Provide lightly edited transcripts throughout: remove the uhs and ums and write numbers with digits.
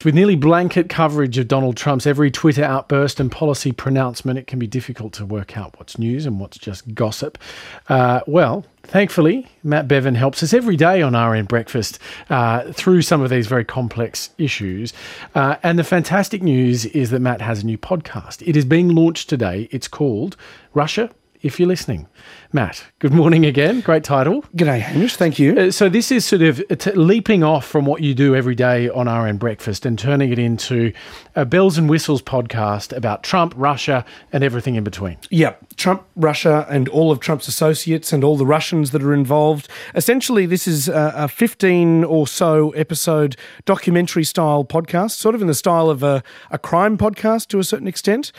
With nearly blanket coverage of Donald Trump's every Twitter outburst and policy pronouncement, it can be difficult to work out what's news and what's just gossip. Well, thankfully, Matt Bevan helps us every day on RN Breakfast through some of these very complex issues. And the fantastic news is that Matt has a new podcast. It is being launched today. It's called Russia, If You're Listening. Matt, good morning again. Great title. G'day, Hamish. Thank you. So this is sort of leaping off from what you do every day on RN Breakfast and turning it into a bells and whistles podcast about Trump, Russia, and everything in between. Yeah, Trump, Russia, and all of Trump's associates and all the Russians that are involved. Essentially, this is a 15 or so episode documentary-style podcast, sort of in the style of a crime podcast to a certain extent.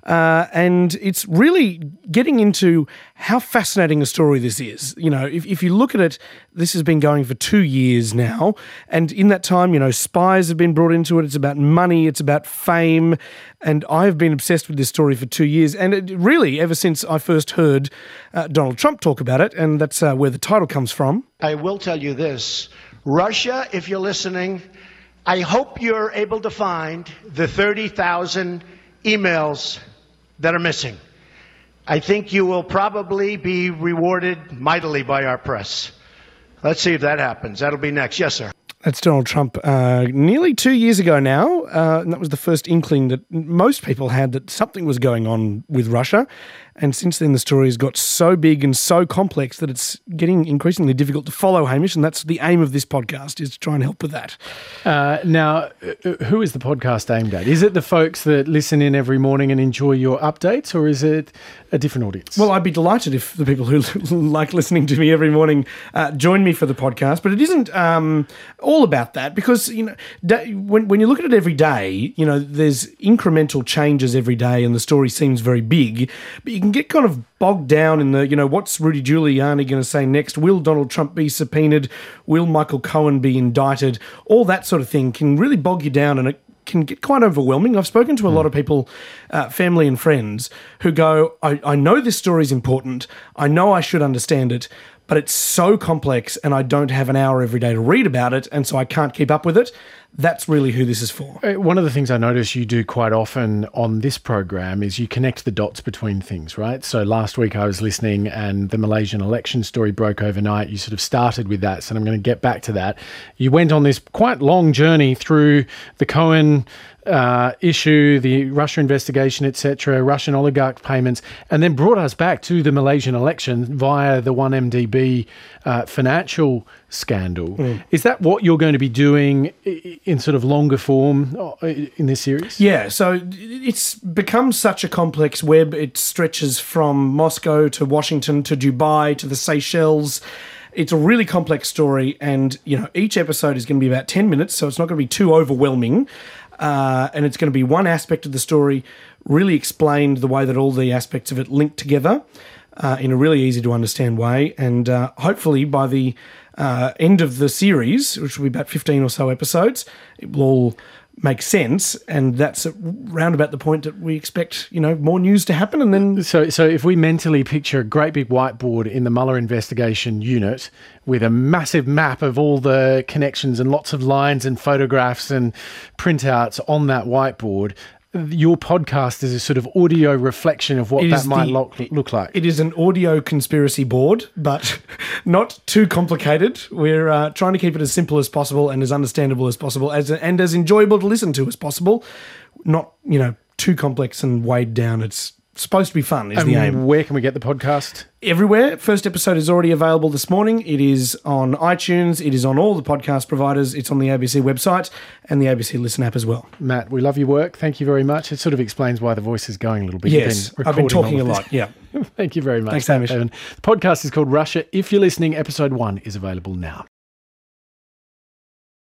And it's really getting into how fascinating a story this is. You know, if you look at it, this has been going for 2 years now. And in that time, you know, spies have been brought into it. It's about money. It's about fame. And I've been obsessed with this story for 2 years. And it really, ever since I first heard Donald Trump talk about it, and that's where the title comes from. I will tell you this. Russia, if you're listening, I hope you're able to find the 30,000 emails that are missing. I think you will probably be rewarded mightily by our press. Let's see if that happens. That'll be next. Yes, sir. That's Donald Trump nearly 2 years ago now. And that was the first inkling that most people had that something was going on with Russia. And since then, the story has got so big and so complex that it's getting increasingly difficult to follow, Hamish. And that's the aim of this podcast, is to try and help with that. Now, who is the podcast aimed at? Is it the folks that listen in every morning and enjoy your updates, or is it a different audience? Well, I'd be delighted if the people who like listening to me every morning join me for the podcast. But it isn't all about that, because, you know, when you look at it every day, you know, there's incremental changes every day and the story seems very big, but you can get kind of bogged down in the, you know, what's Rudy Giuliani going to say next? Will Donald Trump be subpoenaed? Will Michael Cohen be indicted? All that sort of thing can really bog you down, and it can get quite overwhelming. I've spoken to a lot of people, family and friends, who go, I know this story is important. I know I should understand it, but it's so complex and I don't have an hour every day to read about it, and so I can't keep up with it. That's really who this is for. One of the things I notice you do quite often on this program is you connect the dots between things, right? So last week I was listening and the Malaysian election story broke overnight. You sort of started with that, so I'm going to get back to that. You went on this quite long journey through the Cohen issue, the Russia investigation, etc., Russian oligarch payments, and then brought us back to the Malaysian election via the 1MDB financial scandal. Is that what you're going to be doing in sort of longer form in this series? Yeah, so it's become such a complex web. It stretches from Moscow to Washington to Dubai to the Seychelles. It's a really complex story, and, you know, each episode is going to be about 10 minutes, so it's not going to be too overwhelming. And it's going to be one aspect of the story really explained the way that all the aspects of it link together in a really easy to understand way. And hopefully by the end of the series, which will be about 15 or so episodes, it will all make sense, and that's round about the point that we expect, you know, more news to happen. And then so if we mentally picture a great big whiteboard in the Mueller investigation unit with a massive map of all the connections and lots of lines and photographs and printouts on that whiteboard, your podcast is a sort of audio reflection of what that might look like. It is an audio conspiracy board, but not too complicated. We're trying to keep it as simple as possible and as understandable as possible, and as enjoyable to listen to as possible. Not, you know, too complex and weighed down. It's supposed to be fun, is the aim. Where can we get the podcast? Everywhere. First episode is already available this morning. It is on iTunes. It is on all the podcast providers. It's on the ABC website and the ABC Listen app as well. Matt, we love your work. Thank you very much. It sort of explains why the voice is going a little bit. Yes, I've been talking a lot. Yeah. Thank you very much. Thanks, Hamish. The podcast is called Russia. If you're listening, episode 1 is available now.